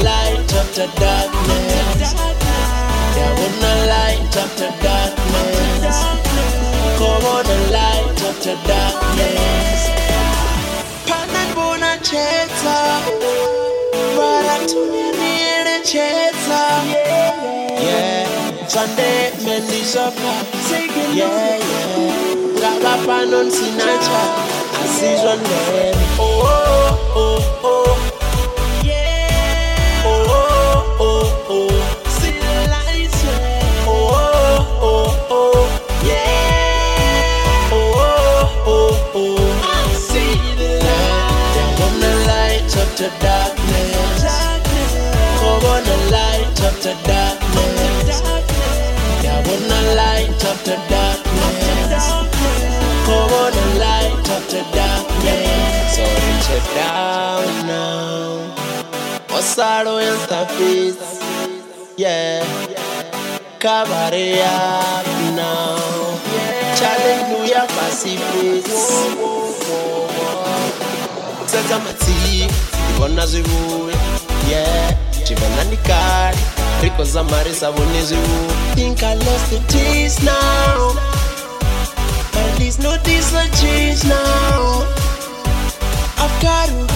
light up the darkness. They wanna light up the darkness. Come on and light up the darkness. Panan bona cheta, para tunye cheta. Yeah, Sunday mendisapa. Yeah. Gaba panon sinacha, asizwan dem. Oh. Yeah. Oh. See the lights, yeah. Oh. Yeah. Oh. I see the light. They wanna light up the darkness. Come on and light up the darkness. They wanna light up the darkness. Come on and light up the darkness. So reach it down now. Osaro and Stafis. Yeah. Cabaret up now. Challenge New York Pacific. Sasa mati. Ibona zivu. Yeah. Chivana nikari. Riko zamari sabuni zivu. Think I lost the taste now. At least no this a change now. I've got to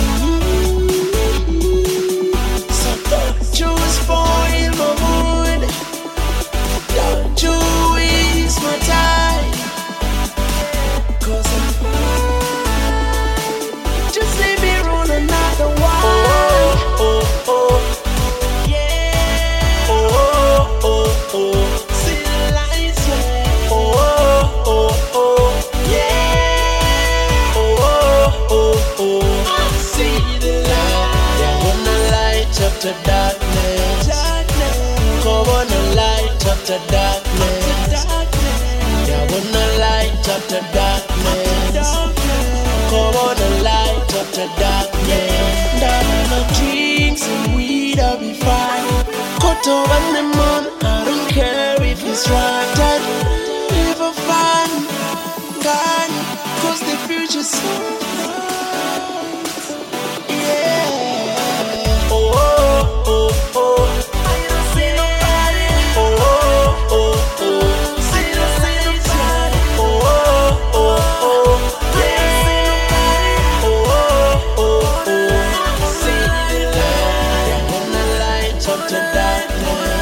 so don't you spoil my mood. Don't you waste my time. 'Cause I'm just leave me roll another one. Oh. Yeah. Oh. See the lights, yeah. Oh. Yeah. Oh. I see the light. They wanna light up the darkness. Come on and light up the darkness. They wanna light up the darkness. Come on and light up the darkness. Down on drinks and weed, I'll be fine. Koto and the moon, I don't care if it's right. I don't live a fun gun, 'cause the future's so bright. Yeah. Oh. I don't see nobody. Oh. See nobody. Oh. Yeah. See nobody. Oh. See the light. They wanna light up the darkness.